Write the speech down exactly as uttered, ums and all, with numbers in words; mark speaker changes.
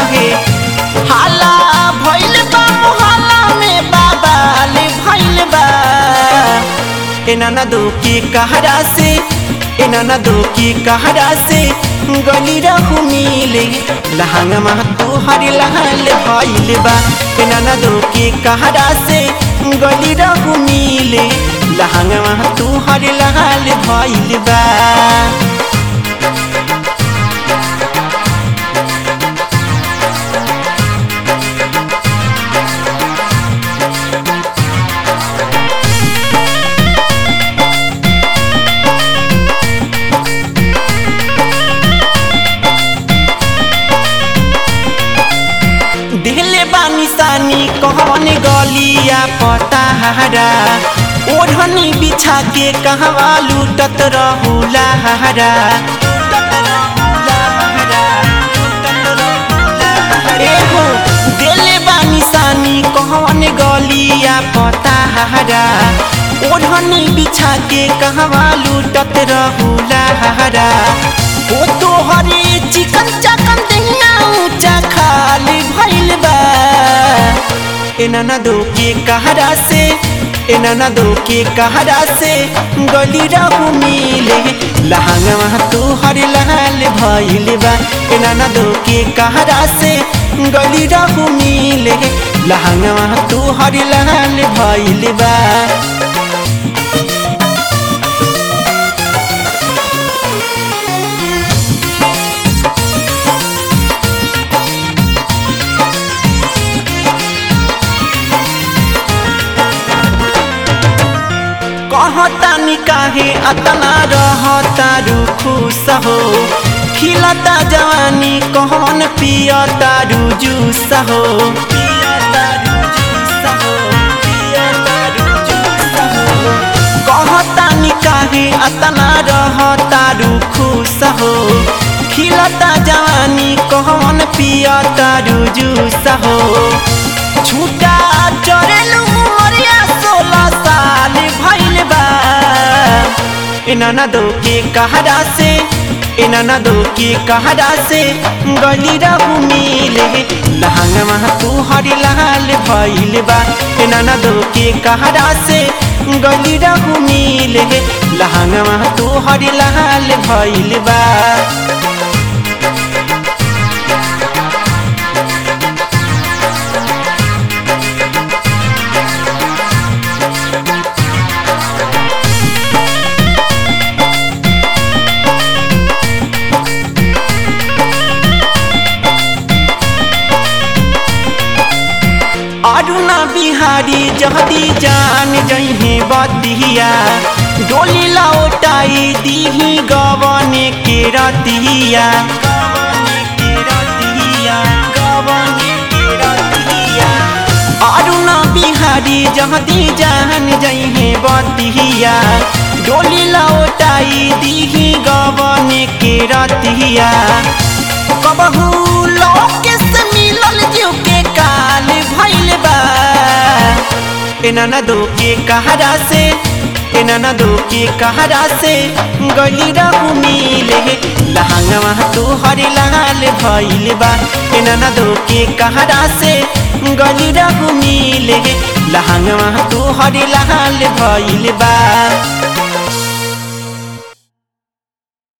Speaker 1: रहे हाला भइल बा मोहल्ला में बाबाल भइल बा ए ननदो के कहरा से ए ननदो के कहरा से गली रहू मिले लहंगमा तोहर लाल भइल बा ए ननदो के कहरा से गली रहू मिले लहंगमा तोहर लाल भइल बा। दिले बानी सानी कहवन गलिया पताहरा ओढ़नी बिछा के कहवा लूटत रहू लहरा एहो दिले बानी सानी कहवन गलिया पताहरा ओढ़नी बिछा के कहवा लूटत रहू लहरा ओ तोहरे चिकन चकन दहिया ऊंचा खाली भइल बा ए ननदो के कहरा से ए ननदो के कहरा से गली रहू मिले लहंगमा तोहर लाल भइल बा ए ननदो के कहरा से गली रहू मिले लहंगमा तोहर लाल भइल बा। कहतानी काहे अतना रहता खुश हो खिलता जवानी कहन पियता जूस हो कहतानी काहे अतना रहता खुश हो खिलता जवानी कहन पियता जूस हो छूटा चरेलू मरिया सोलह साल भइल बा ए ननदो के कहरा से ए ननदो के कहरा से गली रहू मिले लहंगमा तोहर लाल भइल बा ए ननदो के कहरा से गली रहू मिले लहंगमा तोहर लाल भइल बा। अरुणा बिहारी जहदी जान जइहे बतिया डोली लौटाई दीही गवने के रतिया अरुणा बिहारी जहदी जान जइहे बतिया डोली लौटाई दीही गवने के रतिया कबहू लोके से मिलल जीव के काल भइल बा ए ननदो के कहरा से ए ननदो के कहरा से गली रहू मिले लहंगमा तोहर लाल भइल बा ए ननदो के कहरा से गली रहू मिले लहंगमा तोहर लाल भइल बा।